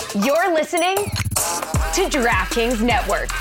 You're listening to DraftKings Network.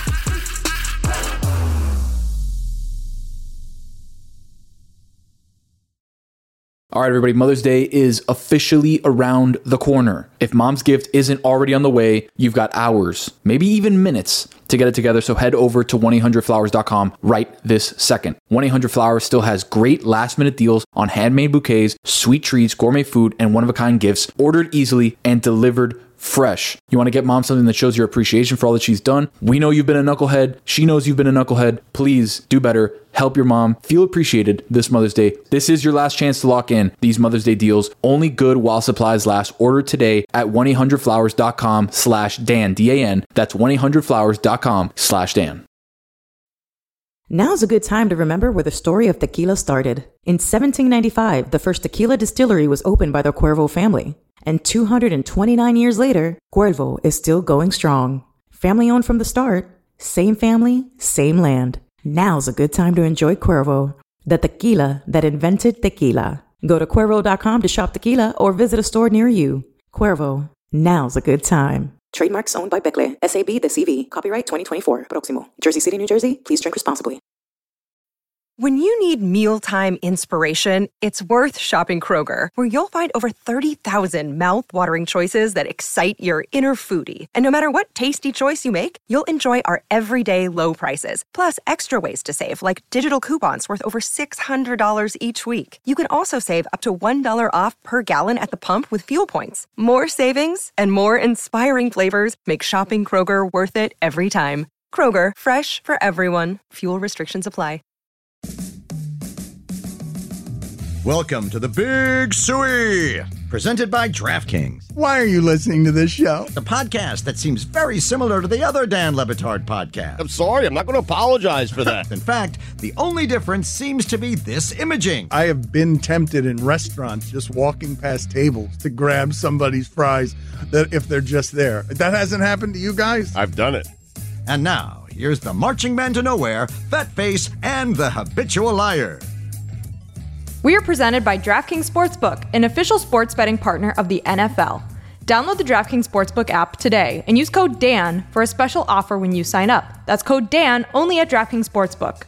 All right, everybody, Mother's Day is officially around the corner. If mom's gift isn't already on the way, you've got hours, maybe even minutes to get it together. So head over to 1-800-Flowers.com right this second. 1-800-Flowers still has great last-minute deals on handmade bouquets, sweet treats, gourmet food, and one-of-a-kind gifts ordered easily and delivered fresh. You want to get mom something that shows your appreciation for all that she's done? We know you've been a knucklehead. She knows you've been a knucklehead. Please do better. Help your mom feel appreciated this Mother's Day. This is your last chance to lock in these Mother's Day deals. Only good while supplies last. Order today at 1-800-Flowers.com/Dan, D-A-N. That's 1-800-Flowers.com/Dan. Now's a good time to remember where the story of tequila started. In 1795, the first tequila distillery was opened by the Cuervo family. And 229 years later, Cuervo is still going strong. Family owned from the start, same family, same land. Now's a good time to enjoy Cuervo, the tequila that invented tequila. Go to Cuervo.com to shop tequila or visit a store near you. Cuervo, now's a good time. Trademarks owned by Becle, SAB The CV. Copyright 2024. Proximo. Jersey City, New Jersey. Please drink responsibly. When you need mealtime inspiration, it's worth shopping Kroger, where you'll find over 30,000 mouth-watering choices that excite your inner foodie. And no matter what tasty choice you make, you'll enjoy our everyday low prices, plus extra ways to save, like digital coupons worth over $600 each week. You can also save up to $1 off per gallon at the pump with fuel points. More savings and more inspiring flavors make shopping Kroger worth it every time. Kroger, fresh for everyone. Fuel restrictions apply. Welcome to the Big Suey, presented by DraftKings. Why are you listening to this show? The podcast that seems very similar to the other Dan Le Batard podcast. I'm sorry, I'm not going to apologize for that. In fact, the only difference seems to be this imaging. I have been tempted in restaurants just walking past tables to grab somebody's fries that if they're just there. That hasn't happened to you guys? I've done it. And now, here's the marching man to nowhere, Fat Face, and the habitual liar. We are presented by DraftKings Sportsbook, an official sports betting partner of the NFL. Download the DraftKings Sportsbook app today and use code DAN for a special offer when you sign up. That's code DAN only at DraftKings Sportsbook.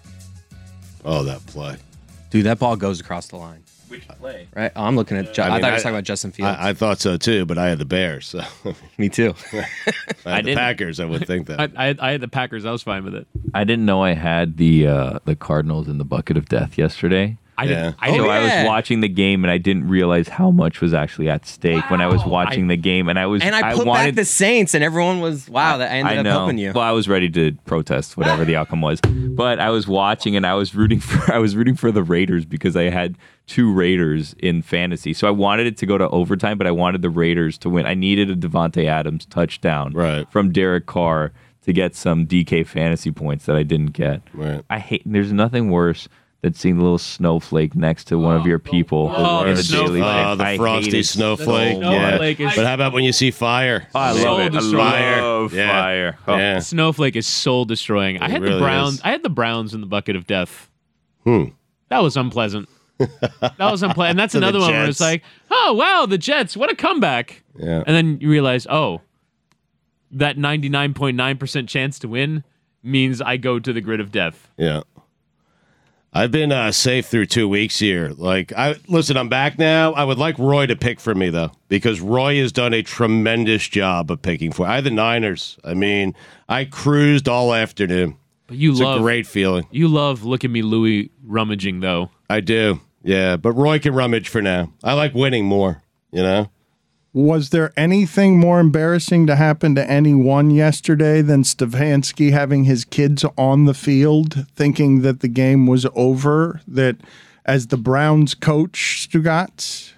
Oh, that play. Dude, that ball goes across the line. Which play? Right? Oh, I'm looking at... I thought you were talking about Justin Fields. I thought so, too, but I had the Bears. So. Me, too. I had the Packers, I would think that. I had the Packers. I was fine with it. I didn't know I had the Cardinals in the bucket of death yesterday. I didn't. I was watching the game and I didn't realize how much was actually at stake when I was watching the game. And I put back the Saints and everyone was, wow, that I ended up helping you. Well, I was ready to protest whatever the outcome was. But I was watching and I was rooting for the Raiders because I had two Raiders in fantasy. So I wanted it to go to overtime, but I wanted the Raiders to win. I needed a Devontae Adams touchdown from Derek Carr to get some DK fantasy points that I didn't get. Right. There's nothing worse than seeing a little snowflake next to one of your people in the daily. The frosty snowflake. Yeah. But how about when you see fire? Oh, I love it. I love fire. Oh. Yeah. Snowflake is soul destroying. I had the Browns. I had the Browns in the bucket of death. That was unpleasant. And that's another one where it's like, oh wow, the Jets, what a comeback. Yeah. And then you realize, oh, that 99.9% chance to win means I go to the grid of death. Yeah. I've been safe through 2 weeks here. Listen, I'm back now. I would like Roy to pick for me, though, because Roy has done a tremendous job of picking for. I had the Niners. I mean, I cruised all afternoon. But it's a great feeling. You love Look at Me Louie rummaging, though. I do, yeah. But Roy can rummage for now. I like winning more, you know? Was there anything more embarrassing to happen to anyone yesterday than Stefanski having his kids on the field thinking that the game was over, that as the Browns coach, Stugatz?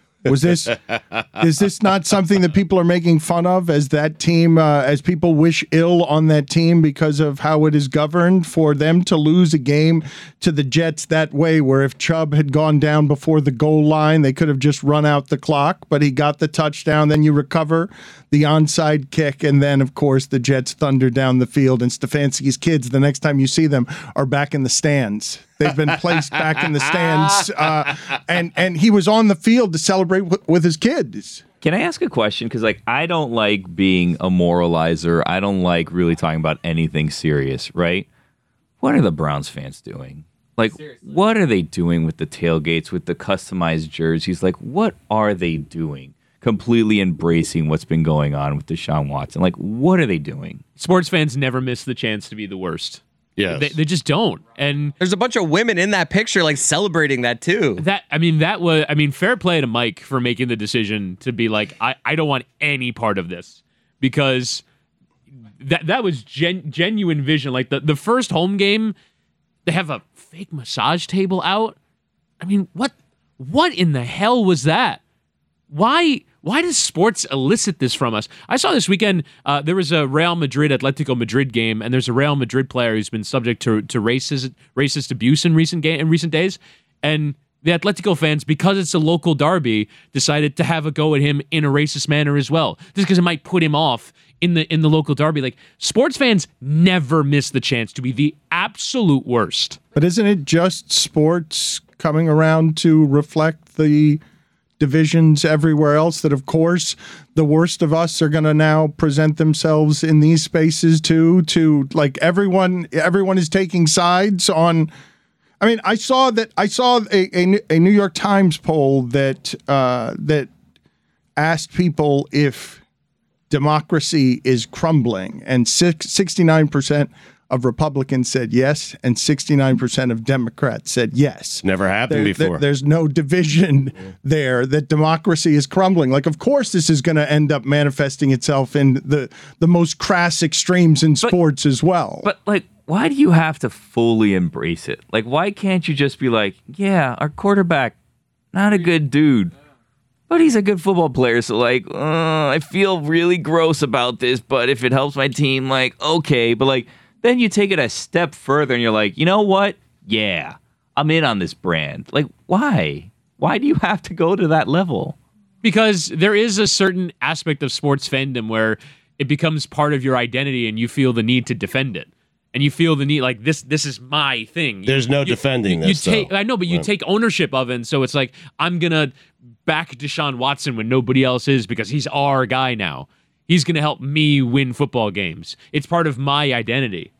Is this not something that people are making fun of as that team, as people wish ill on that team because of how it is governed, for them to lose a game to the Jets that way, where if Chubb had gone down before the goal line, they could have just run out the clock, but he got the touchdown, then you recover the onside kick, and then, of course, the Jets thunder down the field, and Stefanski's kids, the next time you see them, are back in the stands. They've been placed back in the stands, and he was on the field to celebrate with his kids. Can I ask a question? Because I don't like being a moralizer. I don't like really talking about anything serious, right? What are the Browns fans doing? Seriously. What are they doing with the tailgates, with the customized jerseys? What are they doing? Completely embracing what's been going on with Deshaun Watson. What are they doing? Sports fans never miss the chance to be the worst. Yeah, they just don't. And there's a bunch of women in that picture, celebrating that too. Fair play to Mike for making the decision to be I don't want any part of this, because that was genuine vision. The first home game, they have a fake massage table out. What in the hell was that? Why does sports elicit this from us? I saw this weekend, there was a Real Madrid-Atletico Madrid game, and there's a Real Madrid player who's been subject to racist abuse in recent days. And the Atletico fans, because it's a local derby, decided to have a go at him in a racist manner as well, just because it might put him off in the local derby. Sports fans never miss the chance to be the absolute worst. But isn't it just sports coming around to reflect the divisions everywhere else, that of course the worst of us are going to now present themselves in these spaces too, to everyone is taking sides on? I saw a New York Times poll that asked people if democracy is crumbling, and 69% of Republicans said yes, and 69% of Democrats said yes. Never happened before. There's no division there that democracy is crumbling. Of course, this is going to end up manifesting itself in the most crass extremes in sports as well. But why do you have to fully embrace it? Why can't you just be yeah, our quarterback, not a good dude, but he's a good football player, so I feel really gross about this, but if it helps my team, okay, but then you take it a step further and you're you know what? Yeah, I'm in on this brand. Why? Why do you have to go to that level? Because there is a certain aspect of sports fandom where it becomes part of your identity and you feel the need to defend it. And you feel the need, this is my thing. There's no defending this, I know, but you take ownership of it, and so it's I'm going to back Deshaun Watson when nobody else is, because he's our guy now. He's going to help me win football games. It's part of my identity.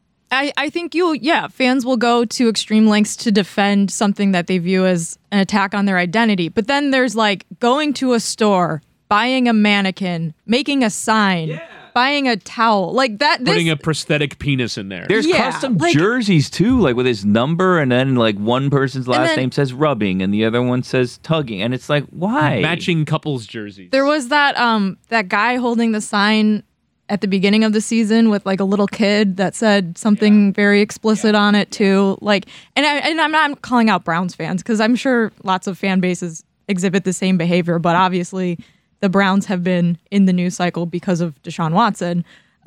I think fans will go to extreme lengths to defend something that they view as an attack on their identity. But then there's going to a store, buying a mannequin, making a sign, buying a towel, putting a prosthetic penis in there. There's custom jerseys too, with his number, and then one person's last name says rubbing and the other one says tugging, and it's why? Matching couples jerseys. There was that guy holding the sign at the beginning of the season with a little kid that said something very explicit on it too. And I'm not calling out Browns fans, because I'm sure lots of fan bases exhibit the same behavior, but obviously the Browns have been in the news cycle because of Deshaun Watson.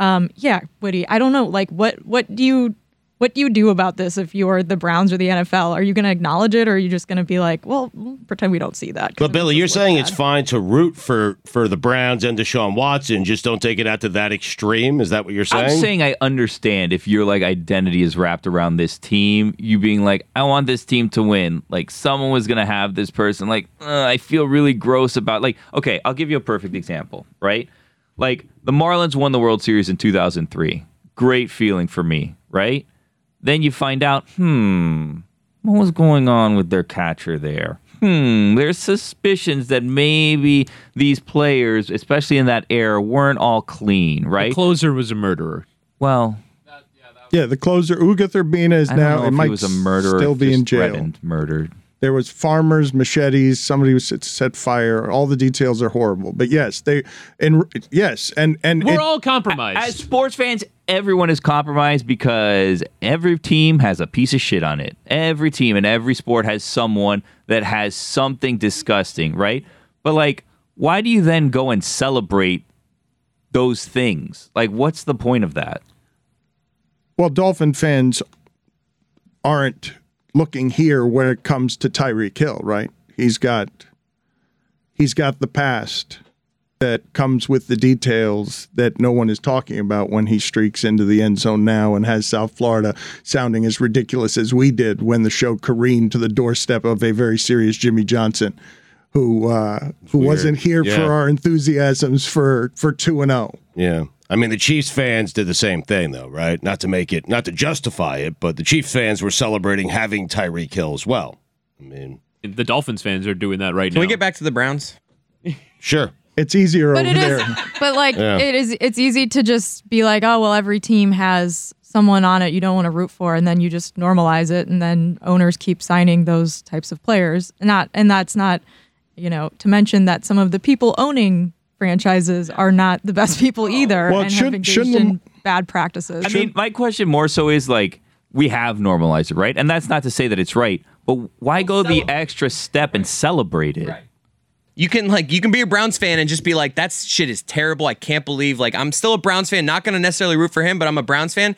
Woody, I don't know. What do you do about this if you're the Browns or the NFL? Are you going to acknowledge it, or are you just going to be well, pretend we don't see that? But Billy, you're saying it's fine to root for the Browns and Deshaun Watson, just don't take it out to that extreme? Is that what you're saying? I'm saying I understand if your identity is wrapped around this team, you being I want this team to win. Someone was going to have this person, I feel really gross about, okay, I'll give you a perfect example, right? The Marlins won the World Series in 2003. Great feeling for me, right? Then you find out, what was going on with their catcher there? There's suspicions that maybe these players, especially in that era, weren't all clean, right? The closer was a murderer. Well, the closer, Uguth Urbina, is now, it might he was a murderer, still be in jail. Murdered. There was farmers, machetes, somebody who set fire. All the details are horrible. But yes, and we're all compromised. As sports fans, everyone is compromised because every team has a piece of shit on it. Every team in every sport has someone that has something disgusting, right? But why do you then go and celebrate those things? What's the point of that? Well, Dolphin fans aren't looking here when it comes to Tyreek Hill, right? He's got the past that comes with the details that no one is talking about when he streaks into the end zone now and has South Florida sounding as ridiculous as we did when the show careened to the doorstep of a very serious Jimmy Johnson. who wasn't here for our enthusiasms for 2-0. Yeah. I mean, the Chiefs fans did the same thing, though, right? Not to justify it, but the Chiefs fans were celebrating having Tyreek Hill as well. I mean, the Dolphins fans are doing that right now. Can we get back to the Browns? Sure. It's easier but over there. But like, it's easy to just be like, oh, well, every team has someone on it you don't want to root for, and then you just normalize it, and then owners keep signing those types of players. And that's not, to mention that some of the people owning franchises are not the best people either, and have engaged in bad practices. I mean, my question more so is like, we have normalized it, right? And that's not to say that it's right, but why go the extra step and celebrate it? Right. You can be a Browns fan and just be like, that shit is terrible. I can't believe, I'm still a Browns fan, not going to necessarily root for him, but I'm a Browns fan.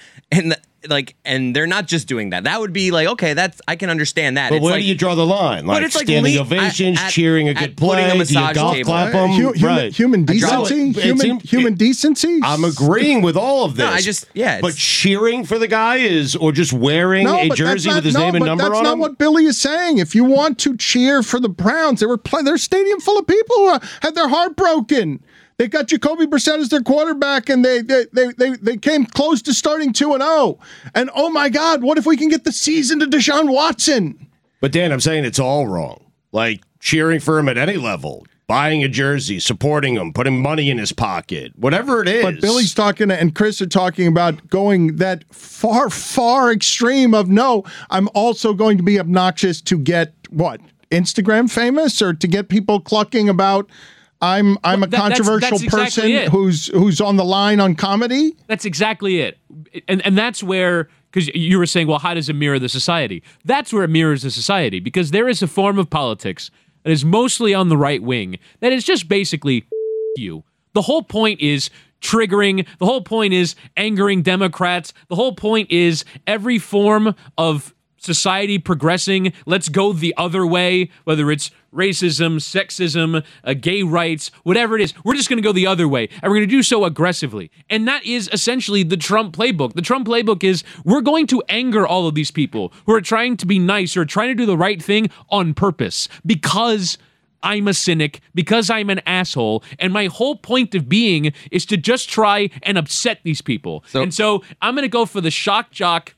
And they're not just doing that. That would be like, okay, I can understand that. But where do you draw the line? Like it's standing ovations, cheering a good play, putting a massage table. Clap them? Human decency? Human decency? I'm agreeing with all of this. But cheering for the guy or just wearing a jersey with his name and number on it? That's not what Billy is saying. If you want to cheer for the Browns, there's a stadium full of people who had their heart broken. They got Jacoby Brissett as their quarterback, and they came close to starting 2-0. And oh my God, what if we can get the season to Deshaun Watson? But Dan, I'm saying it's all wrong. Like cheering for him at any level, buying a jersey, supporting him, putting money in his pocket, whatever it is. But Billy's talking, and Chris are talking about going that far, far extreme of no, I'm also going to be obnoxious to get what? Instagram famous, or to get people clucking about I'm a controversial person who's on the line on comedy. That's exactly it. And that's where, because you were saying, well, how does it mirror the society? That's where it mirrors the society, because there is a form of politics that is mostly on the right wing that is just basically you. The whole point is triggering. The whole point is angering Democrats. The whole point is every form of society progressing, let's go the other way, whether it's racism, sexism, gay rights, whatever it is, we're just going to go the other way, and we're going to do so aggressively. And that is essentially the Trump playbook. The Trump playbook is we're going to anger all of these people who are trying to be nice or trying to do the right thing on purpose, because I'm a cynic, because I'm an asshole, and my whole point of being is to just try and upset these people. And so I'm going to go for the shock jock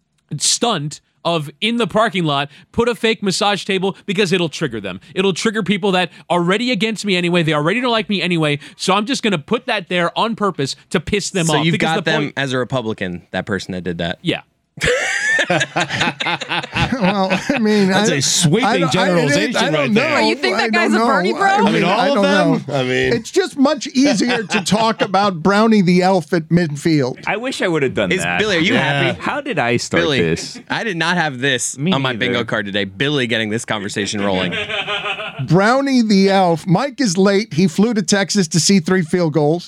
stunt of, in the parking lot, put a fake massage table, because it'll trigger them. It'll trigger people that are already against me anyway. They already don't like me anyway. So I'm just going to put that there on purpose to piss them off. So you've got them as a Republican, that person that did that? Yeah. Well, I mean, that's a sweeping generalization right there. You think that guy's a Bernie bro? I mean, all of them. I mean, it's just much easier to talk about Brownie the Elf at midfield. I wish I would have done that. Billy, are you happy? How did I start this? I did not have this on my bingo card today. Billy getting this conversation rolling. Brownie the Elf. Mike is late. He flew to Texas to see 3 field goals.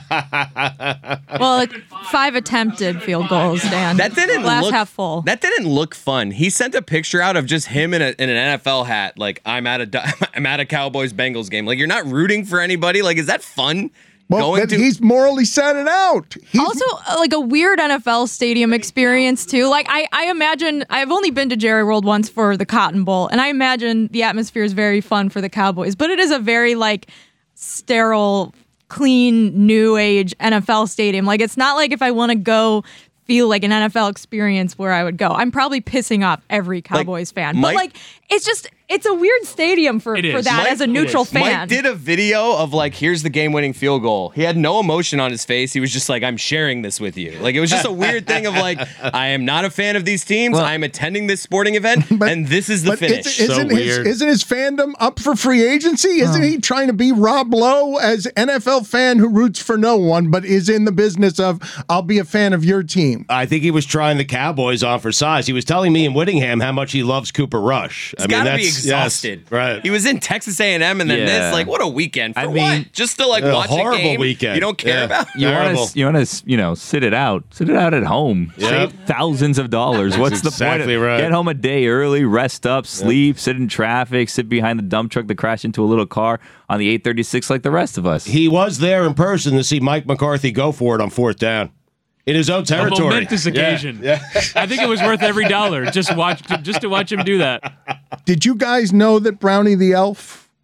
Well, 5 attempted field goals, Dan. That didn't glass half full. That didn't look fun. He sent a picture out of just him in an NFL hat, like I'm at a Cowboys Bengals game. Like, you're not rooting for anybody. Like, is that fun? Well, he's morally set it out. Also, like a weird NFL stadium experience too. Like I imagine, I've only been to Jerry World once for the Cotton Bowl, and I imagine the atmosphere is very fun for the Cowboys, but it is a very like sterile, clean, new age NFL stadium. Like, it's not like if I want to go feel like an NFL experience where I would go. I'm probably pissing off every Cowboys fan. But like, it's a weird stadium for that as a neutral fan. Mike did a video of like, here's the game-winning field goal. He had no emotion on his face. He was just like, I'm sharing this with you. Like, it was just a weird thing of like, I am not a fan of these teams. Well, I'm attending this sporting event, and this is the finish. Isn't his fandom up for free agency? Isn't he trying to be Rob Lowe as NFL fan who roots for no one, but is in the business of, I'll be a fan of your team? I think he was trying the Cowboys on for size. He was telling me in Whittingham how much he loves Cooper Rush. I mean, that's exhausted. Yes, right. He was in Texas A&M and then this. Like, what a weekend for what? Just to like watch a game weekend. You don't care about. You want to sit it out at home. Save thousands of dollars. What's the point? Right. Get home a day early, rest up, sleep, sit in traffic, sit behind the dump truck that crashed into a little car on the 836 like the rest of us. He was there in person to see Mike McCarthy go for it on 4th down. In his own territory. A momentous occasion. Yeah. I think it was worth every dollar just to watch him do that. Did you guys know that Brownie the Elf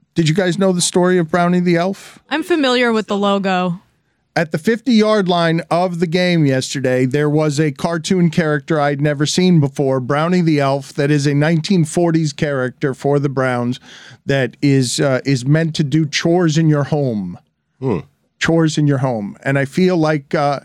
Did you guys know the story of Brownie the Elf? I'm familiar with the logo. At the 50-yard line of the game yesterday, there was a cartoon character I'd never seen before, Brownie the Elf, that is a 1940s character for the Browns that is meant to do chores in your home. Chores in your home. And I feel like, I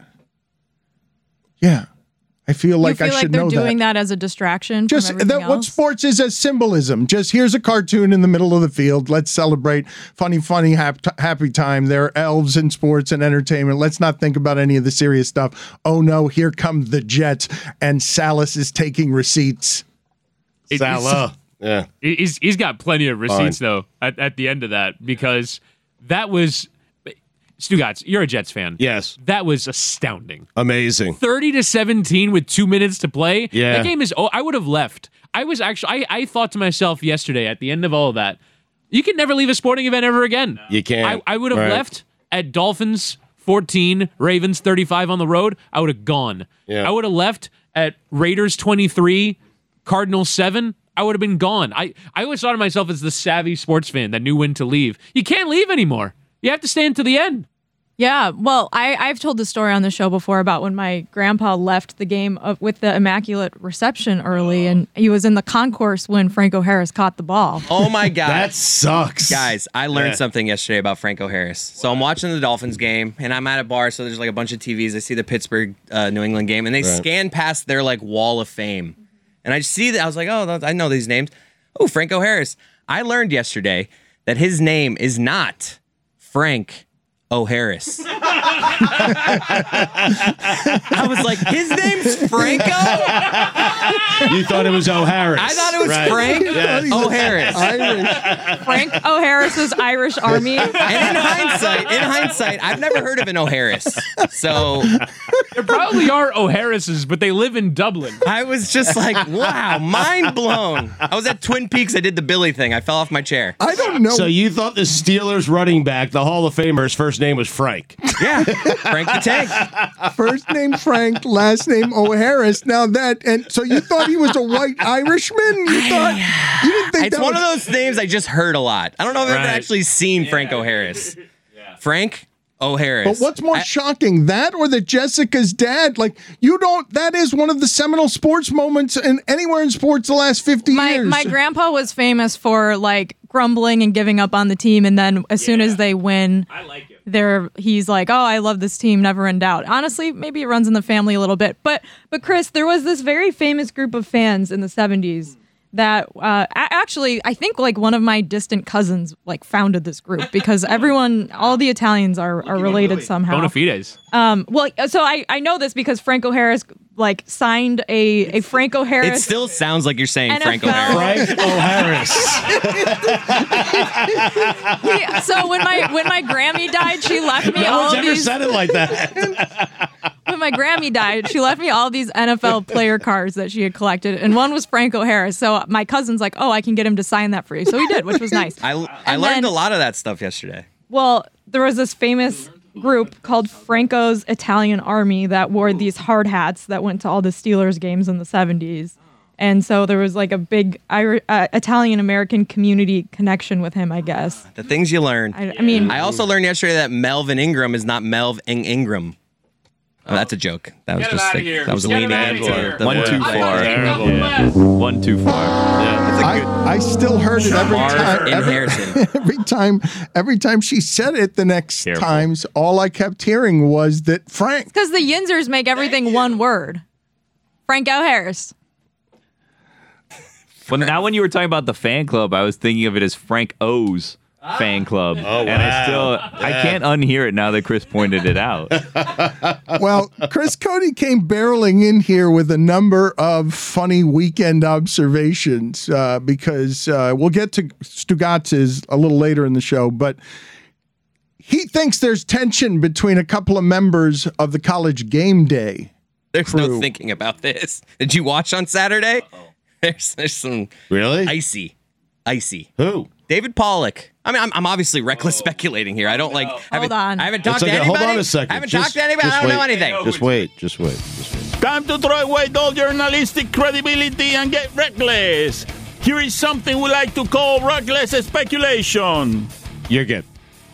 feel like I should know that. You feel like they're doing that as a distraction Just from everything else? What sports is as symbolism. Just here's a cartoon in the middle of the field. Let's celebrate funny, happy time. There are elves in sports and entertainment. Let's not think about any of the serious stuff. Oh no, here come the Jets, and Salas is taking receipts. Salah. Yeah. He's got plenty of receipts, though, at the end of that, because that was... Stugatz, you're a Jets fan. Yes. That was astounding. Amazing. 30-17 with 2 minutes to play. Yeah. That game is... Oh, I would have left. I thought to myself yesterday at the end of all of that, you can never leave a sporting event ever again. You can't. I would have left at Dolphins 14, Ravens 35 on the road. I would have gone. Yeah. I would have left at Raiders 23, Cardinals 7. I would have been gone. I always thought of myself as the savvy sports fan that knew when to leave. You can't leave anymore. You have to stay until the end. Yeah, well, I've told the story on the show before about when my grandpa left the game with the Immaculate Reception early, and he was in the concourse when Franco Harris caught the ball. Oh, my God. That sucks. Guys, I learned something yesterday about Franco Harris. So I'm watching the Dolphins game, and I'm at a bar, so there's like a bunch of TVs. I see the Pittsburgh New England game, and they scan past their like wall of fame. And I see that. I was like, oh, I know these names. Oh, Franco Harris. I learned yesterday that his name is not Frank O'Harris. I was like, his name's Franco? You thought it was O'Harris. I thought it was Frank O'Harris. Frank O'Harris's Irish Army. And in hindsight, I've never heard of an O'Harris. So there probably are O'Harrises, but they live in Dublin. I was just like, wow, mind blown. I was at Twin Peaks. I did the Billy thing. I fell off my chair. I don't know. So you thought the Steelers running back, the Hall of Famer's first name was Frank. Yeah, Frank the Tank. First name Frank, last name O'Harris. Now and so you thought he was a white Irishman? You didn't think it's one of those names I just heard a lot. I don't know if I've ever actually seen Frank O'Harris. Frank O'Harris. But what's more shocking, that or that Jessica's dad? Like, that is one of the seminal sports moments anywhere in sports the last 50 years. My grandpa was famous for like grumbling and giving up on the team, and then as soon as they win, I like it. He's like, oh, I love this team, never in doubt. Honestly, maybe it runs in the family a little bit. But Chris, there was this very famous group of fans in the 70s that actually, I think like one of my distant cousins like founded this group because all the Italians are related somehow. Bona fides. Well, so I know this because Franco Harris like signed a Franco Harris. It still sounds like you're saying NFL. Franco Harris. Frank O'Harris. So when my Grammy died, she left me all No one's of ever these. said it like that. When my Grammy died, she left me all these NFL player cards that she had collected, and one was Franco Harris. So my cousin's like, oh, I can get him to sign that for you. So he did, which was nice. I learned a lot of that stuff yesterday. Well, there was this famous group called Franco's Italian Army that wore these hard hats that went to all the Steelers games in the 70s. And so there was like a big Italian-American community connection with him, I guess. The things you learn. I mean, I also learned yesterday that Melvin Ingram is not Melv Ingram. Oh, that's a joke. That was just that was leaning into the One too far. One too far. I still heard it every time she said it the next times. All I kept hearing was that Frank. Because the Yinzers make everything one word. Franco Harris. Well, now when you were talking about the fan club, I was thinking of it as Frank O's fan club. Oh, wow. And I can't unhear it now that Chris pointed it out. Well, Chris Cody came barreling in here with a number of funny weekend observations because we'll get to Stugatz's a little later in the show, but he thinks there's tension between a couple of members of the College Game Day There's crew. no thinking about this. Did you watch on Saturday? There's some Really? icy. Who? David Pollock. I mean, I'm obviously reckless speculating here. I don't like. Hold on. I haven't talked to okay. anybody. Hold on a second. I haven't talked to anybody. I don't know anything. Just wait. Just wait. Time to throw away all journalistic credibility and get reckless. Here is something we like to call reckless speculation. You're good.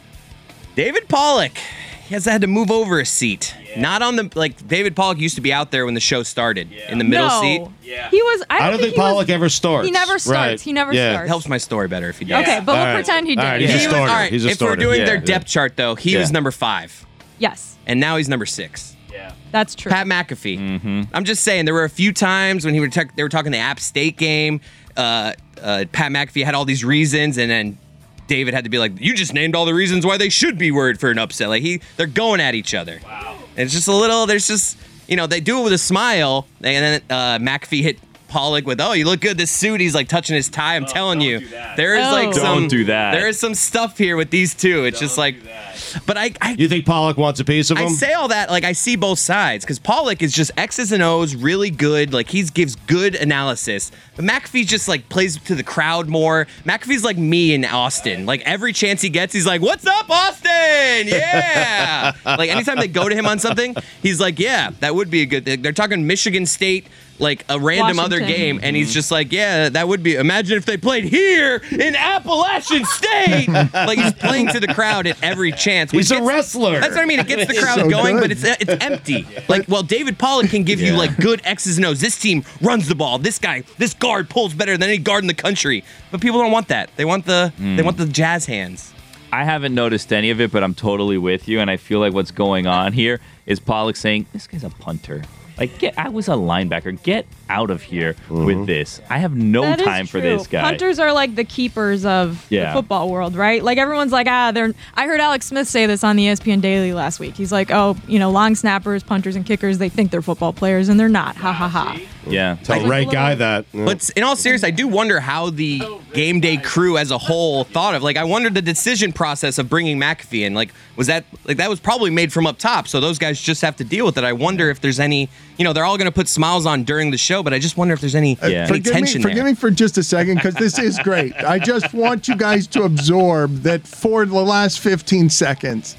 David Pollock. He has had to move over a seat. Not on the David Pollock used to be out there when the show started in the middle seat. Yeah. He was. I don't think Pollock ever starts. He never starts. Right. He never It starts. helps my story better if he does. Okay, but we'll pretend he did. All right, he's a starter. All right, He's a if we're starter. doing their depth chart, though, he was number 5. Yes, and now he's number 6. Yeah, that's true. Pat McAfee. I'm just saying there were a few times when they were talking the App State game. Pat McAfee had all these reasons, and then David had to be like, "You just named all the reasons why they should be worried for an upset." Like they're going at each other. Wow. And it's just a little. There's just they do it with a smile, and then McAfee hit Pollock with, "Oh, you look good. This suit." He's like touching his tie. I'm telling you, there is Don't do that. There is some stuff here with these two. It's just like, but I you think Pollock wants a piece of him? I say all that like I see both sides because Pollock is just X's and O's, really good. Like he gives good analysis. But McAfee just like plays to the crowd more. McAfee's like me in Austin. Like every chance he gets, he's like, "What's up, Austin? Yeah." Like anytime they go to him on something, he's like, "Yeah, that would be a good." They're talking Michigan State. Like a random other game, and he's just like, yeah, that would be. Imagine if they played here in Appalachian State. Like he's playing to the crowd at every chance. He's a wrestler. That's what I mean. It gets the crowd going, but it's empty. Like, well, David Pollock can give you like good X's and O's. This team runs the ball. This guard pulls better than any guard in the country. But people don't want that. They want the jazz hands. I haven't noticed any of it, but I'm totally with you, and I feel like what's going on here is Pollock saying, "This guy's a punter. Like, I was a linebacker. Get out of here with this. I have no time for this guy." Punters are like the keepers of the football world, right? Like everyone's like, they're. I heard Alex Smith say this on the ESPN Daily last week. He's like, long snappers, punters, and kickers, they think they're football players, and they're not. Ha ha ha. Yeah. Tell Ray Guy that. But in all seriousness, I do wonder how the game day crew as a whole thought of. Like, I wondered the decision process of bringing McAfee in. Like, was that was probably made from up top, so those guys just have to deal with it. I wonder if there's any. They're all going to put smiles on during the show, but I just wonder if there's any tension there. Forgive me for just a second, because this is great. I just want you guys to absorb that for the last 15 seconds,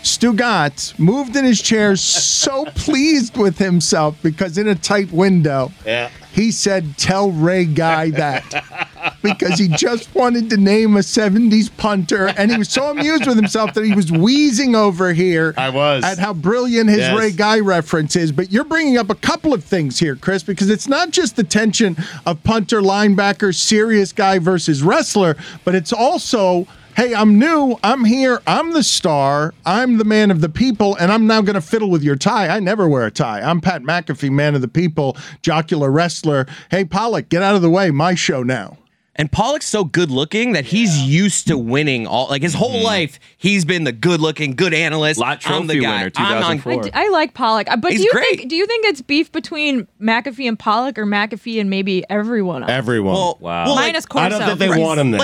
Stugatz moved in his chair so pleased with himself because in a tight window, he said, "Tell Ray Guy that." Because he just wanted to name a 70s punter, and he was so amused with himself that he was wheezing over here at how brilliant his Ray Guy reference is. But you're bringing up a couple of things here, Chris, because it's not just the tension of punter, linebacker, serious guy versus wrestler, but it's also, hey, I'm new, I'm here, I'm the star, I'm the man of the people, and I'm now going to fiddle with your tie. I never wear a tie. I'm Pat McAfee, man of the people, jocular wrestler. Hey, Pollock, get out of the way. My show now. And Pollock's so good looking that he's used to winning his whole life. He's been the good looking, good analyst. Trophy winner, 2004. I like Pollock, but He's great. Do you think it's beef between McAfee and Pollock, or McAfee and maybe everyone else? Everyone. Wow. Minus Corso. I don't think they want him there.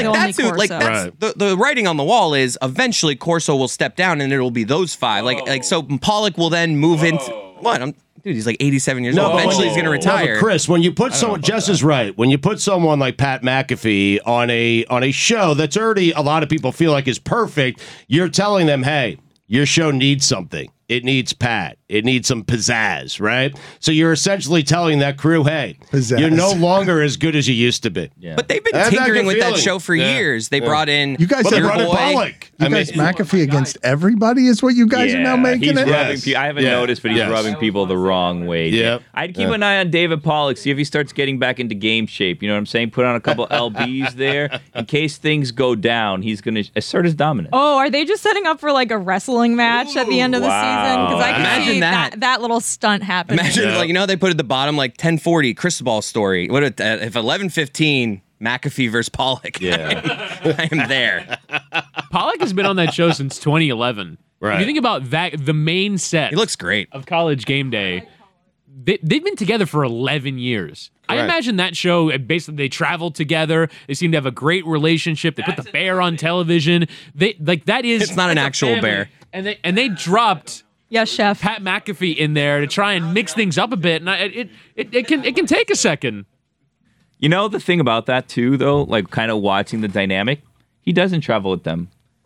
The writing on the wall is eventually Corso will step down and it'll be those 5. So Pollock will then move into what? Dude, he's like 87 years old. Eventually, he's going to retire. But Chris, when you put someone, Jess is right. When you put someone like Pat McAfee on a show that's already a lot of people feel like is perfect, you're telling them, hey, your show needs something. It needs Pat. It needs some pizzazz, right? So you're essentially telling that crew, hey, you're no longer as good as you used to be. Yeah. But they've been tinkering with that show for years. They brought in you guys brought in Pollock. You guys McAfee against everybody is what you guys are now making it? I haven't noticed, but he's rubbing people the wrong way. Yep. I'd keep an eye on David Pollock, see if he starts getting back into game shape. You know what I'm saying? Put on a couple LBs there. In case things go down, he's going to assert his dominance. Oh, are they just setting up for like a wrestling match at the end of the season? Because I can see that little stunt happening. Imagine, they put at the bottom 1040 Cristobal story. What if 11:15 McAfee versus Pollock? Yeah, I am there. Pollock has been on that show since 2011. Right. If you think about that, the main set, he looks great of College Game Day. They've been together for 11 years. Correct. I imagine that show, basically, they travel together. They seem to have a great relationship. They put the bear on television. It's not an actual bear. And they dropped Chef Pat McAfee in there to try and mix things up a bit. And it can take a second. You know the thing about that too, though, like kind of watching the dynamic, he doesn't travel with them.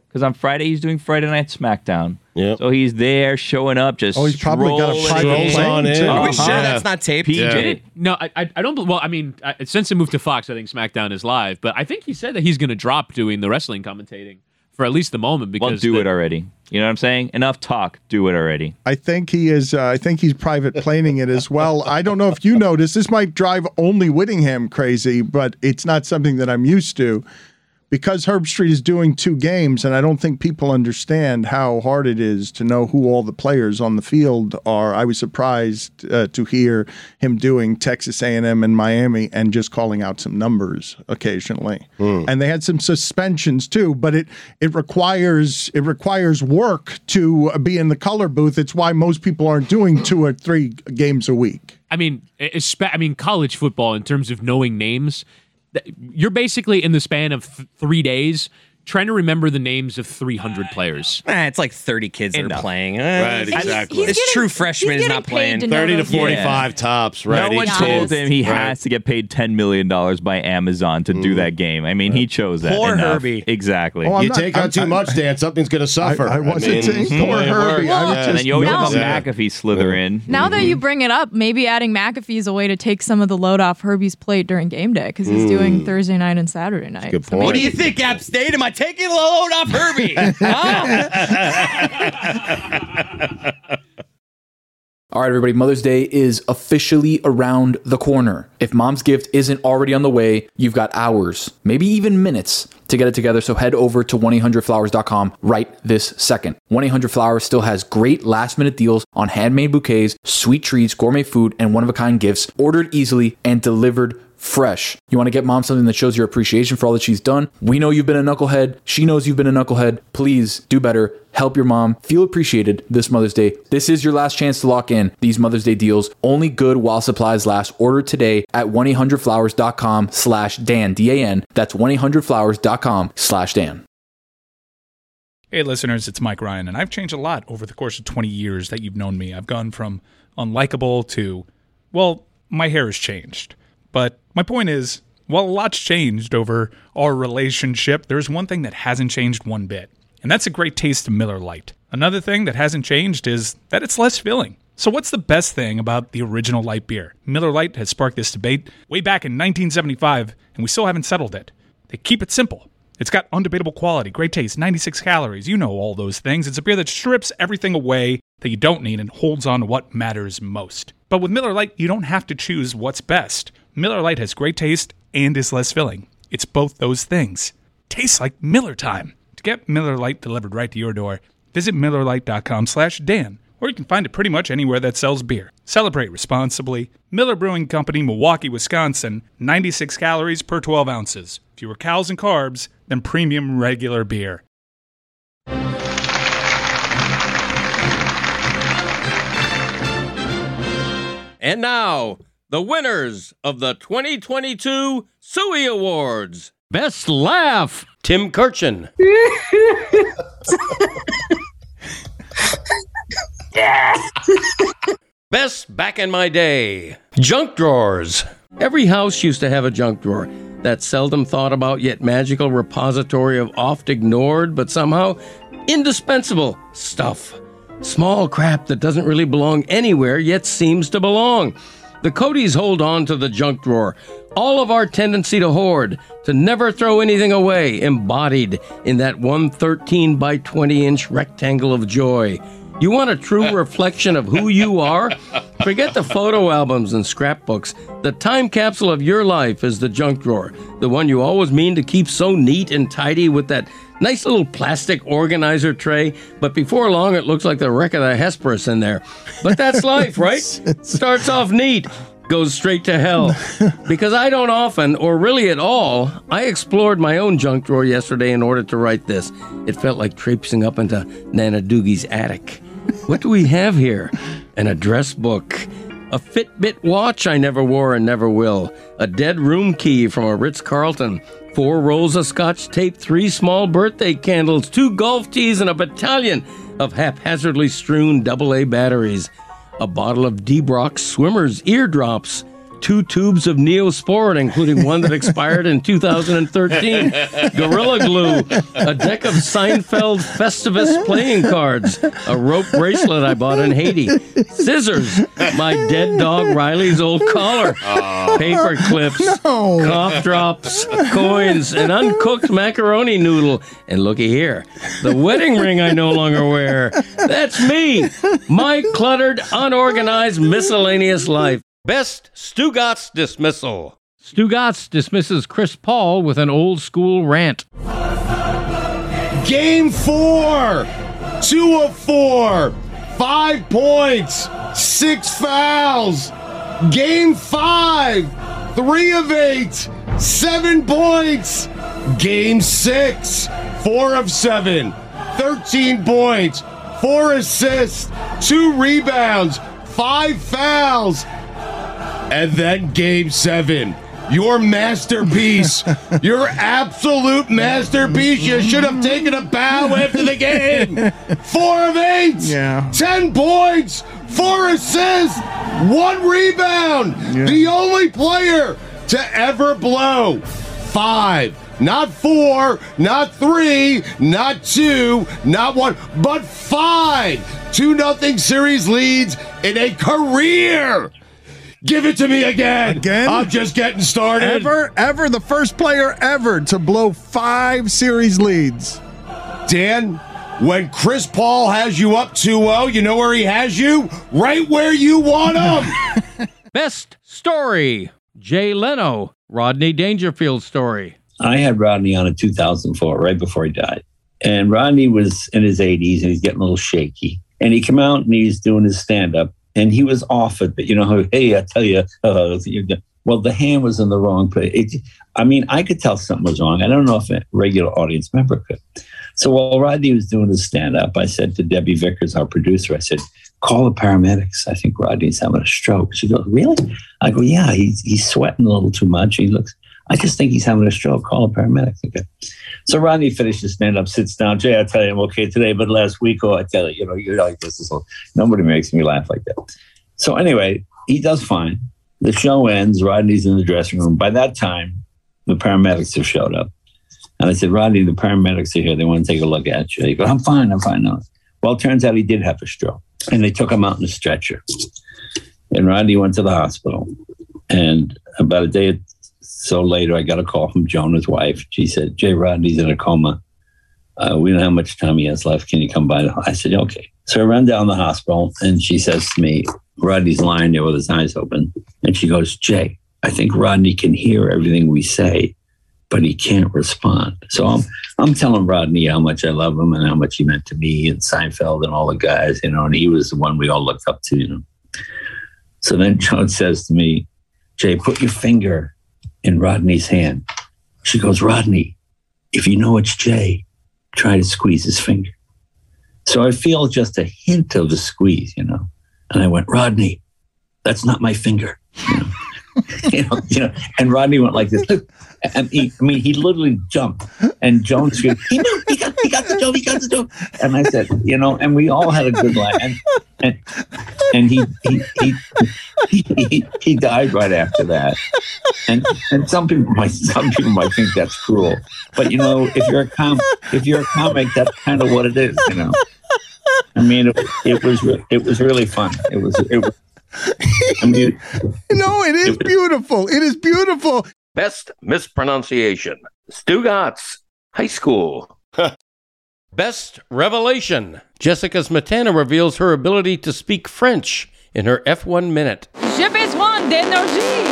Because on Friday, he's doing Friday Night SmackDown. Yeah. So he's there, showing up, just he's probably got a private on in. Are we sure that's not taped? PJ. No, I don't. Well, I mean, since it moved to Fox, I think SmackDown is live. But I think he said that he's going to drop doing the wrestling commentating for at least the moment. Because well, do it already. You know what I'm saying? Enough talk. Do it already. I think he is. I think he's private planing it as well. I don't know if you noticed. This might drive only Whittingham crazy, but it's not something that I'm used to. Because Herb Street is doing 2 games, and I don't think people understand how hard it is to know who all the players on the field are. I was surprised to hear him doing Texas A&M and Miami and just calling out some numbers occasionally. And they had some suspensions too, but it requires work to be in the color booth. It's why most people aren't doing 2 or 3 games a week. I mean, college football in terms of knowing names. You're basically in the span of 3 days trying to remember the names of 300 players. It's like 30 kids that are playing. Right, exactly. This true freshman is not playing. 30 to 45 tops, right? No one told him he has to get paid $10 million by Amazon to do that game. I mean, he chose that. Poor Herbie. Exactly. Oh, you take on too much, Dan, something's going to suffer. I wasn't saying poor Herbie. And then you always have a McAfee slither in. Now that you bring it up, maybe adding McAfee is a way to take some of the load off Herbie's plate during game day because he's doing Thursday night and Saturday night. Good point. What do you think, App State? Am I taking the load off Herbie? All right, everybody, Mother's Day is officially around the corner. If mom's gift isn't already on the way, you've got hours, maybe even minutes to get it together. So head over to 1-800-Flowers.com right this second. 1-800-Flowers still has great last-minute deals on handmade bouquets, sweet treats, gourmet food, and one-of-a-kind gifts ordered easily and delivered fresh. You want to get mom something that shows your appreciation for all that she's done? We know you've been a knucklehead. She knows you've been a knucklehead. Please do better. Help your mom feel appreciated this Mother's Day. This is your last chance to lock in these Mother's Day deals. Only good while supplies last. Order today at 1-800-Flowers.com/Dan, D-A-N. That's 1-800-Flowers.com/Dan. Hey listeners, it's Mike Ryan, and I've changed a lot over the course of 20 years that you've known me. I've gone from unlikable to, well, my hair has changed. But my point is, while a lot's changed over our relationship, there's one thing that hasn't changed one bit, and that's a great taste of Miller Lite. Another thing that hasn't changed is that it's less filling. So what's the best thing about the original light beer? Miller Lite has sparked this debate way back in 1975, and we still haven't settled it. They keep it simple. It's got undebatable quality, great taste, 96 calories, you know all those things. It's a beer that strips everything away that you don't need and holds on to what matters most. But with Miller Lite, you don't have to choose what's best. Miller Lite has great taste and is less filling. It's both those things. Tastes like Miller time. To get Miller Lite delivered right to your door, visit MillerLite.com/Dan, or you can find it pretty much anywhere that sells beer. Celebrate responsibly. Miller Brewing Company, Milwaukee, Wisconsin, 96 calories per 12 ounces. Fewer calories and carbs than premium regular beer. And now, the winners of the 2022 Suey Awards. Best laugh, Tim Kirchin. Best back in my day, junk drawers. Every house used to have a junk drawer. That seldom thought about yet magical repository of oft ignored but somehow indispensable stuff. Small crap that doesn't really belong anywhere yet seems to belong. The Codys hold on to the junk drawer. All of our tendency to hoard, to never throw anything away, embodied in that 113 by 20 inch rectangle of joy. You want a true reflection of who you are? Forget the photo albums and scrapbooks. The time capsule of your life is the junk drawer. The one you always mean to keep so neat and tidy with that nice little plastic organizer tray, but before long it looks like the wreck of the Hesperus in there. But that's life, right? Starts off neat, goes straight to hell. Because I don't often, or really at all, I explored my own junk drawer yesterday in order to write this. It felt like traipsing up into Nana Doogie's attic. What do we have here? An address book. A Fitbit watch I never wore and never will. A dead room key from a Ritz-Carlton. 4 rolls of Scotch tape, 3 small birthday candles, 2 golf tees, and a battalion of haphazardly strewn AA batteries. A bottle of Debrox Swimmer's eardrops. 2 tubes of Neosporin, including one that expired in 2013, Gorilla Glue, a deck of Seinfeld Festivus playing cards, a rope bracelet I bought in Haiti, scissors, my dead dog Riley's old collar, paper clips, cough drops, coins, an uncooked macaroni noodle, and looky here, the wedding ring I no longer wear. That's me, my cluttered, unorganized, miscellaneous life. Best Stugotz dismissal. Stugotz dismisses Chris Paul with an old school rant. Game 4, 2 of 4, 5 points, 6 fouls. Game 5, 3 of 8, 7 points. Game 6, 4 of 7, 13 points, 4 assists, 2 rebounds, 5 fouls. And then Game 7, your masterpiece, your absolute masterpiece. You should have taken a bow after the game. 4 of 8, 10 points, 4 assists, 1 rebound. The only player to ever blow 5, not 4, not 3, not 2, not 1, but 5 2-0 series leads in a career. Give it to me again. I'm just getting started. Ever the first player ever to blow 5 series leads. Dan, when Chris Paul has you up 2-0, you know where he has you? Right where you want him. Best story. Jay Leno, Rodney Dangerfield story. I had Rodney on in 2004, right before he died. And Rodney was in his 80s and he's getting a little shaky. And he came out and he's doing his stand-up. And he was off it, but hey, I tell you, well, the hand was in the wrong place. I could tell something was wrong. I don't know if a regular audience member could. So while Rodney was doing his stand-up, I said to Debbie Vickers, our producer, I said, call the paramedics. I think Rodney's having a stroke. She goes, really? I go, yeah, he's sweating a little too much. I just think he's having a stroke. Call the paramedics. Okay. So Rodney finishes stand-up, sits down. Jay, I tell you, I'm okay today, but last week, I tell you, you're like this. Nobody makes me laugh like that. So anyway, he does fine. The show ends. Rodney's in the dressing room. By that time, the paramedics have showed up. And I said, Rodney, the paramedics are here. They want to take a look at you. He goes, I'm fine. No. Well, it turns out he did have a stroke. And they took him out in a stretcher. And Rodney went to the hospital. And about a day so later, I got a call from Joan, his wife. She said, Jay, Rodney's in a coma. We don't know how much time he has left. Can you come by? I said, okay. So I ran down the hospital, and she says to me, Rodney's lying there with his eyes open. And she goes, Jay, I think Rodney can hear everything we say, but he can't respond. So I'm telling Rodney how much I love him and how much he meant to me and Seinfeld and all the guys, and he was the one we all looked up to, So then Joan says to me, Jay, put your finger in Rodney's hand. She goes, Rodney, if you know it's Jay, try to squeeze his finger. So I feel just a hint of the squeeze, And I went, Rodney, that's not my finger. And Rodney went like this. And he literally jumped. And Joan screamed, he got the joke. And I said, and we all had a good laugh. And he died right after that. And some people might think that's cruel. But if you're a comic, that's kind of what it is. It was really fun. It was. It is beautiful. It is beautiful. Best mispronunciation. Stugotz, high school. Best revelation. Jessica Smetana reveals her ability to speak French in her F1 minute. J'ai besoin d'énergie.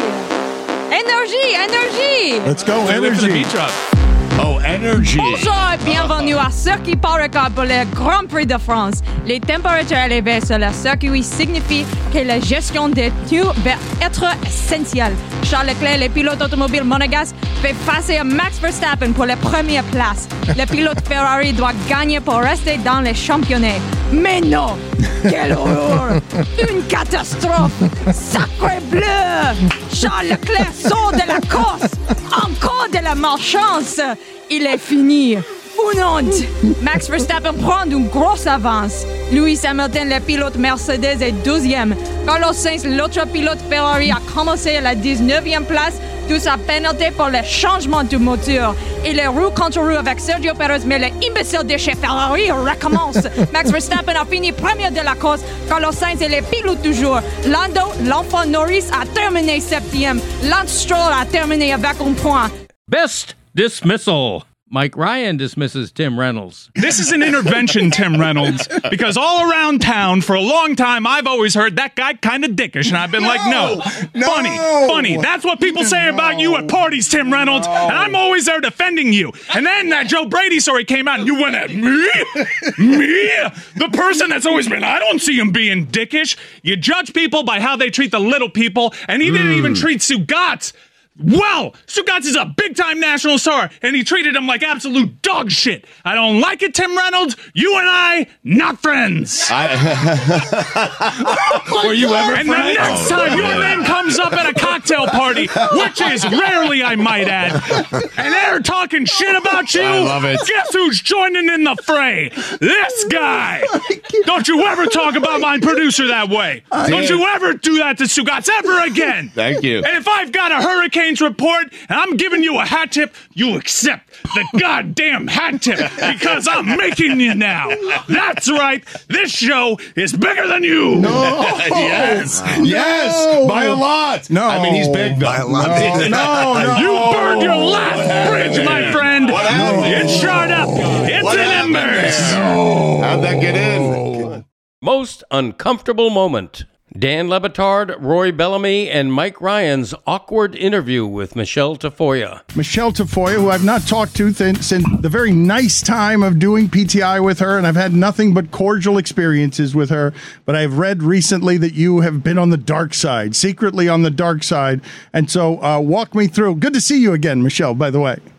Énergie. Let's go, energy. Oh, energy. Bonjour et bienvenue à Circuit Paul Ricard pour le Grand Prix de France. Les températures élevées sur le circuit signifient que la gestion des pneus va être essentielle. Charles Leclerc, le pilote automobile monégasque, fait face à Max Verstappen pour la première place. Le pilote Ferrari doit gagner pour rester dans les championnats. Mais non! Quelle horreur! Une catastrophe! Sacré bleu! Charles Leclerc sort de la course! Encore de la malchance! Il est fini! Une honte! Max Verstappen prend une grosse avance. Lewis Hamilton, le pilote Mercedes, est 12e. Carlos Sainz, l'autre pilote Ferrari, a commencé à la 19e place de sa pénalité pour le changement du moteur. Et les roues contre roues avec Sergio Perez, mais l'imbécile de chez Ferrari recommence. Max Verstappen a fini premier de la course. Carlos Sainz est le pilote du jour. Lando, l'enfant Norris, a terminé 7e. Lance Stroll a terminé avec un point. Best dismissal. Mike Ryan dismisses Tim Reynolds. This is an intervention, Tim Reynolds, because all around town for a long time I've always heard that guy kind of dickish, and I've been like, no, funny. That's what people say about you at parties, Tim Reynolds, and I'm always there defending you. And then that Joe Brady story came out, and you went at me, the person that's always been. I don't see him being dickish. You judge people by how they treat the little people, and he didn't even treat Sugatz. Well, Sugatz is a big-time national star, and he treated him like absolute dog shit. I don't like it, Tim Reynolds. You and I, not friends. Were you ever and friends? the next time your name comes up at a cocktail party, which is rarely, I might add, and they're talking shit about you, I love it. Guess who's joining in the fray? This guy. Don't you ever talk about my producer that way. Don't you ever do that to Sugatz ever again. Thank you. And if I've got a hurricane report and I'm giving you a hat tip, you accept the goddamn hat tip because I'm making you now. That's right. This show is bigger than you. No. Yes. No. Yes. By a lot. No. I mean, he's big, though. By a lot. No. You burned your last bridge, my friend. It's charred up. It's in embers. How'd that get in? Most uncomfortable moment. Dan Le Batard, Roy Bellamy, and Mike Ryan's awkward interview with Michelle Tafoya. Michelle Tafoya, who I've not talked to since the very nice time of doing PTI with her, and I've had nothing but cordial experiences with her. But I've read recently that you have been on the dark side, secretly on the dark side. And so walk me through. Good to see you again, Michelle, by the way.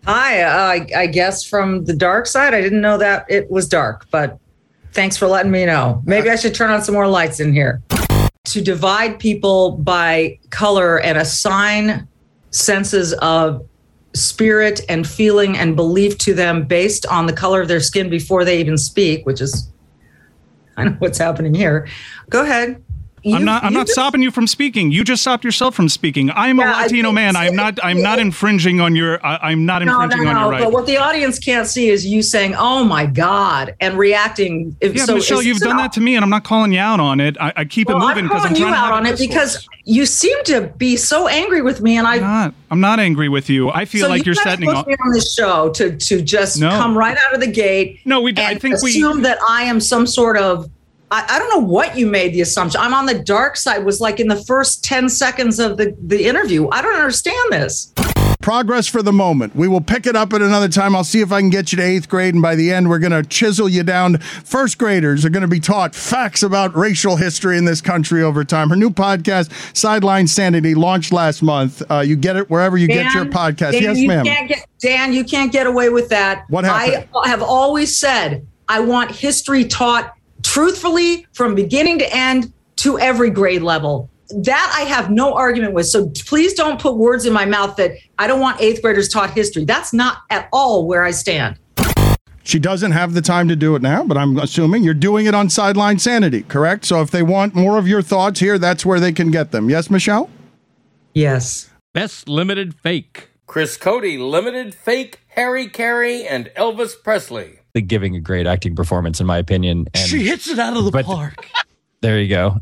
Hi, I guess from the dark side. I didn't know that it was dark, but thanks for letting me know. Maybe I should turn on some more lights in here. To divide people by color and assign senses of spirit and feeling and belief to them based on the color of their skin before they even speak, which is kind of what's happening here. Go ahead. I'm not stopping you from speaking. You just stopped yourself from speaking. I'm a Latino man. I'm not infringing on your. I'm not infringing on your right. But what the audience can't see is you saying, "Oh my God," and reacting. Michelle, you've done that to me, and I'm not calling you out on it. I keep it moving because I'm trying to have out on it because you seem to be so angry with me, and I'm not angry with you. I feel like you're setting up on this show to just come right out of the gate. No, I think assume that I am some sort of. I don't know what you made the assumption. I'm on the dark side was like in the first 10 seconds of the interview. I don't understand this. Progress for the moment. We will pick it up at another time. I'll see if I can get you to 8th grade, and by the end, we're going to chisel you down. First graders are going to be taught facts about racial history in this country over time. Her new podcast, Sideline Sanity, launched last month. You get it wherever you get your podcast. Dan, yes, ma'am. Dan, you can't get away with that. What happened? I have always said I want history taught truthfully from beginning to end to every grade level. That I have no argument with. So please don't put words in my mouth that I don't want 8th graders taught history. That's not at all where I stand. She doesn't have the time to do it now, but I'm assuming you're doing it on Sideline Sanity, correct? So if they want more of your thoughts here, that's where they can get them. Yes, Michelle? Yes. Best limited fake. Chris Cody, limited fake, Harry Carey, and Elvis Presley. Giving a great acting performance, in my opinion. And, she hits it out of the park. There you go.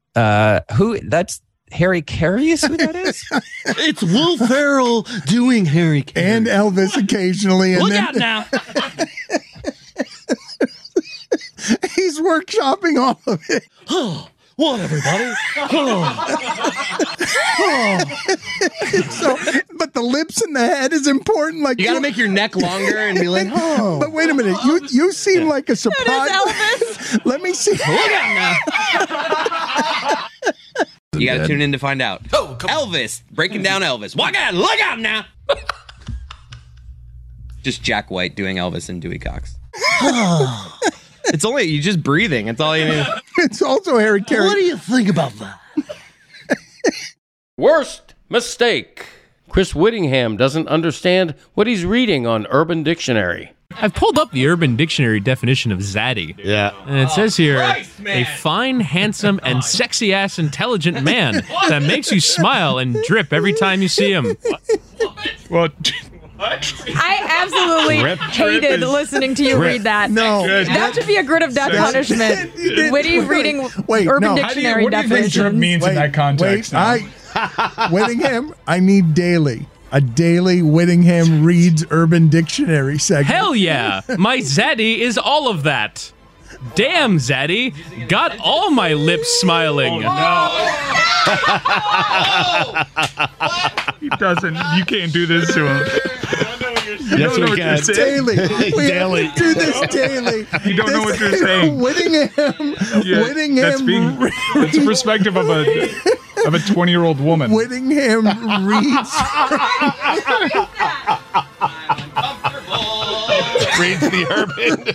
That's Harry Carey is who that is? It's Will Ferrell doing Harry Carey. And Elvis occasionally. And Look out now. He's workshopping all of it. What, everybody? But the lips and the head is important. Like you got to make your neck longer and be like, oh. But wait a minute, you seem like a surprise. That is Elvis. Let me see. Look out now. You got to tune in to find out. Oh, Elvis breaking down Elvis. Look out now. Just Jack White doing Elvis and Dewey Cox. It's only you just breathing. It's all you need. It's also Harry Carey. What do you think about that? Worst mistake. Chris Whittingham doesn't understand what he's reading on Urban Dictionary. I've pulled up the Urban Dictionary definition of zaddy. Yeah. And it says here, a fine, handsome, and sexy-ass intelligent man that makes you smile and drip every time you see him. Well, I absolutely hated listening to you read that. No. That should be a grid of death punishment. Witty reading Urban Dictionary what do you think drip definition. means in that context? Whittingham, I need daily. A daily Whittingham reads Urban Dictionary segment. Hell yeah! My zaddy is all of that. Damn, zaddy. Got all my lips smiling. He doesn't. You can't do this to him. Yes, we can. Daily. We Daily. have to do this daily. You don't know what you're saying. Whittingham. That's the perspective of a 20-year-old woman. Whittingham reads. Reads the Urban.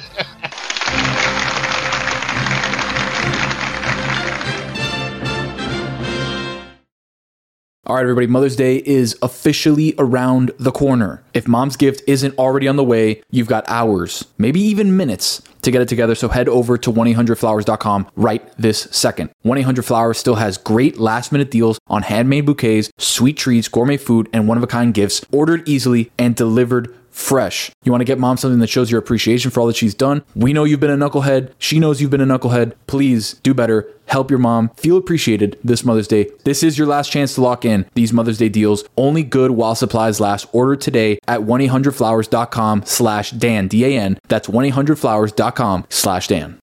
All right, everybody, Mother's Day is officially around the corner. If mom's gift isn't already on the way, you've got hours, maybe even minutes to get it together. So head over to 1-800-Flowers.com right this second. 1-800-Flowers still has great last-minute deals on handmade bouquets, sweet treats, gourmet food, and one-of-a-kind gifts ordered easily and delivered fresh. You want to get mom something that shows your appreciation for all that she's done? We know you've been a knucklehead. She knows you've been a knucklehead. Please do better. Help your mom feel appreciated this Mother's Day. This is your last chance to lock in these Mother's Day deals. Only good while supplies last. Order today at 1-800-Flowers.com/Dan, D-A-N. That's 1-800-Flowers.com/Dan.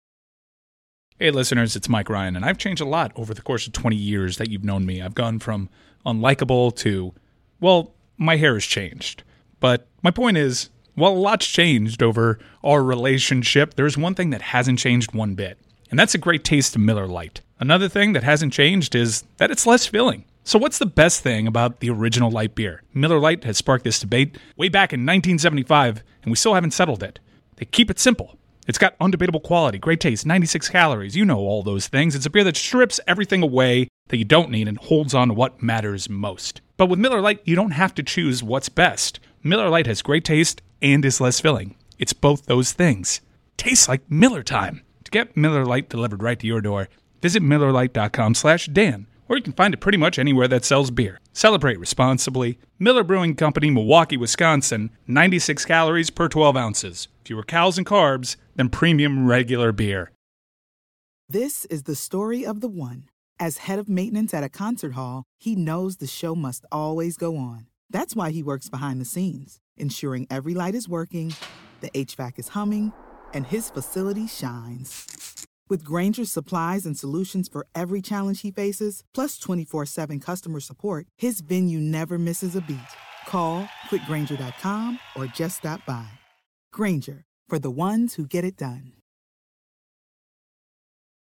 Hey, listeners, it's Mike Ryan, and I've changed a lot over the course of 20 years that you've known me. I've gone from unlikable to, well, my hair has changed. But my point is, while a lot's changed over our relationship, there's one thing that hasn't changed one bit, and that's a great taste of Miller Lite. Another thing that hasn't changed is that it's less filling. So what's the best thing about the original light beer? Miller Lite has sparked this debate way back in 1975, and we still haven't settled it. They keep it simple. It's got undebatable quality, great taste, 96 calories, you know all those things. It's a beer that strips everything away that you don't need and holds on to what matters most. But with Miller Lite, you don't have to choose what's best. Miller Lite has great taste and is less filling. It's both those things. Tastes like Miller time. To get Miller Lite delivered right to your door, visit MillerLite.com/Dan, or you can find it pretty much anywhere that sells beer. Celebrate responsibly. Miller Brewing Company, Milwaukee, Wisconsin, 96 calories per 12 ounces. Fewer calories and carbs than premium regular beer. This is the story of the one. As head of maintenance at a concert hall, he knows the show must always go on. That's why he works behind the scenes, ensuring every light is working, the HVAC is humming, and his facility shines. With Grainger's supplies and solutions for every challenge he faces, plus 24/7 customer support, his venue never misses a beat. Call quickgrainger.com or just stop by. Grainger, for the ones who get it done.